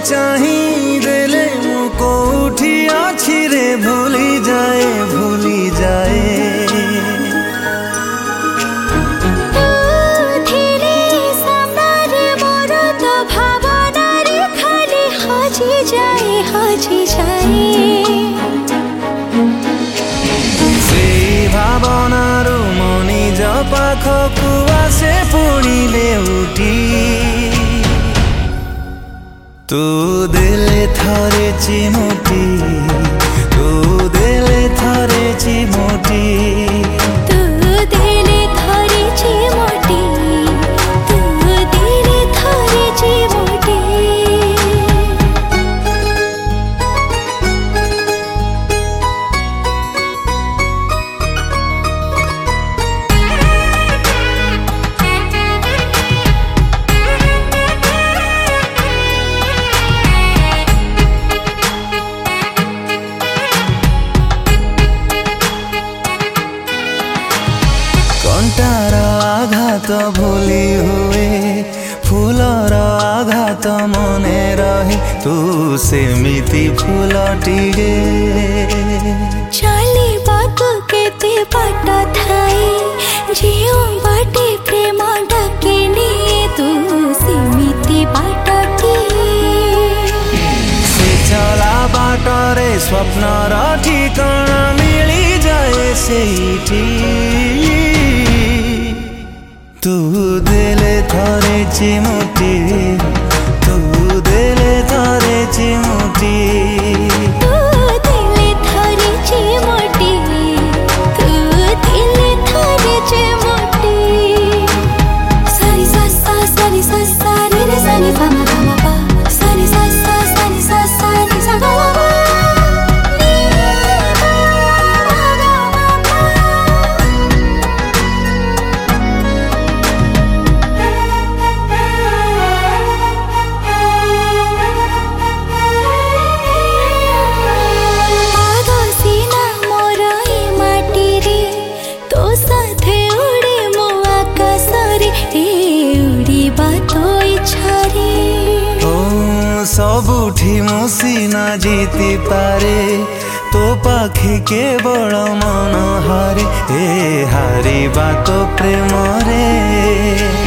चाही देले मु कोठी अछि रे भूली जाए से भावनारू मो निज पाखकु आसे पुणिले उठी तू देले थरे चिमुटी तू देले थरे चिमुटी कंटार आघात भूली हुए फूलर आघात मने रहे तू सेमिति फूलटिए चलिबाकु केते बाट थाए जियो बाटे प्रेम डाकेनी तू सेमिति बाटटिए से चला बाटरे स्वप्नर ठिकाना मिली जाए सेठी तू देले थरे चिमुटी तू देले थरे चिमुटी सारी सा सा सारी सा सा रे सानी पा मा पा सारी सा सा सारी सा सा रे सा गा मा सबुठी मुसीना जीति पारे तो पाखे केवल मन हारे ए हारिबा तो प्रेम रे।